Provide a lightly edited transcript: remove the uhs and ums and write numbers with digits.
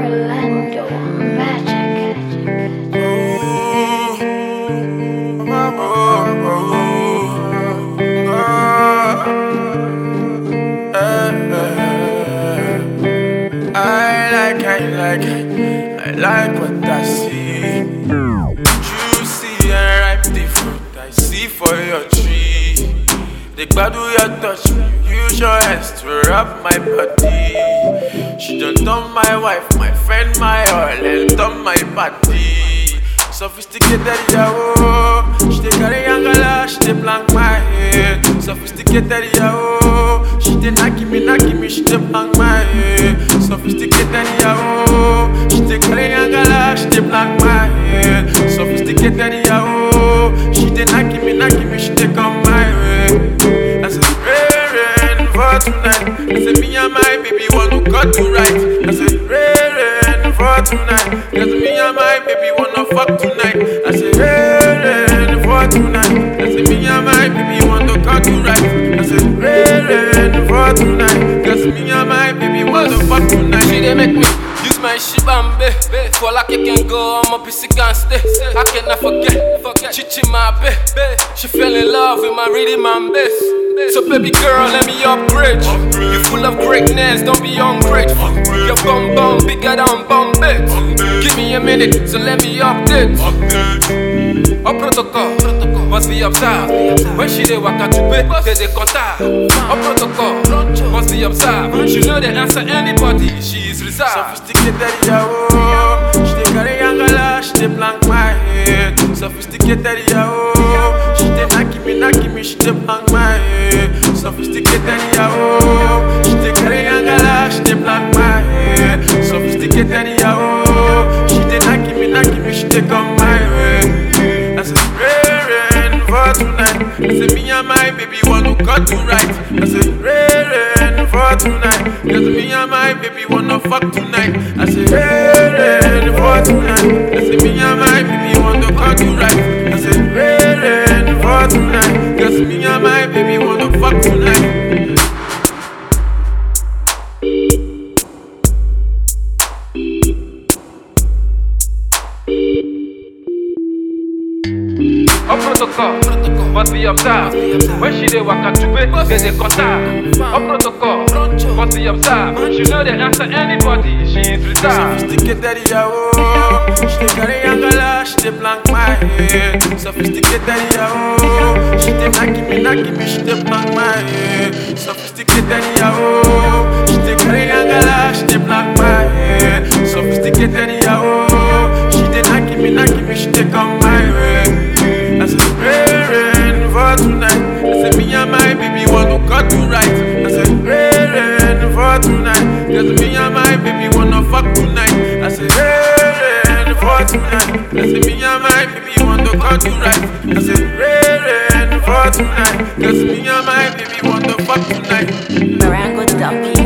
Orlando Magic. I like what I see. Juicy and ripe the fruit I see for your tree. The glad you touch me, you use your hands to wrap my body. She done turn my wife, my friend, my all, and turn my body. Sophisticated, yahoo. She dey carry angala, she dey blank my head. Sophisticated, yahoo. She dey knocky me, she dey blank my head. Sophisticated, yahoo. She dey carry angala, she dey blank my head. Sophisticated, yahoo. She dey knocky me, she dey come my way. I said, rain for tonight. I said, me and my baby want to cut to right. I said, rain for tonight. Cause me and my baby wanna fuck tonight. I said, rain for tonight. I said, me and my baby want to cut to right. I said, rain for tonight. Cause me and my baby wanna fuck tonight. She dey make me use my shibambe. For like I can go, I'm a piece can stay. I cannot forget Chichi my babe. She fell in love with my rhythm and bass. So baby girl, let me upgrade you. You full of greatness, don't be ungrateful. Your bum bigger than Bombay. Give me a minute, so let me update. Up protocol, must be observed. When she dey waka to pay, they contact. Up protocol, must be observed. She know they answer anybody, she is reserved. Sophisticated, yahoo. She dey carry angala, she dey blank my head. Sophisticated, yahoo. She dey knocky me, she dey blank my head. Sophisticated, yahoo. She dey carry angala, she dey blank my head. Sophisticated, yahoo. She dey knocky me, she dey come my way. I said, rain for tonight. I said, me and my baby want to cut to right. I said, rain for tonight. Cause me and my baby wanna fuck tonight. I said, rain for tonight. I said, me and my baby want to cut to right. I said, rain for tonight. Cause me and my baby wanna fuck tonight. Up protocol, must be observed. When she dey waka to pay, they contact. Up protocol, must be observed. She know they answer anybody, she is reserved. Sophisticated, yahoo. She dey carry angala, she dey blank my head. Sophisticated, yahoo. She dey knocky me, she dey blank my head. Sophisticated, yahoo. She dey carry angala, she dey blank my head. Sophisticated, yahoo. She dey knocky me, she dey come my way. I said, rain for tonight. I said, me and my baby want to cut to right. I said, rain for tonight. Cause me and my baby wanna fuck tonight. I said, rain for tonight. I said, me and my baby want to cut to right. I said, rain for tonight. Cause me and my baby want to fuck tonight. Marango Ducky.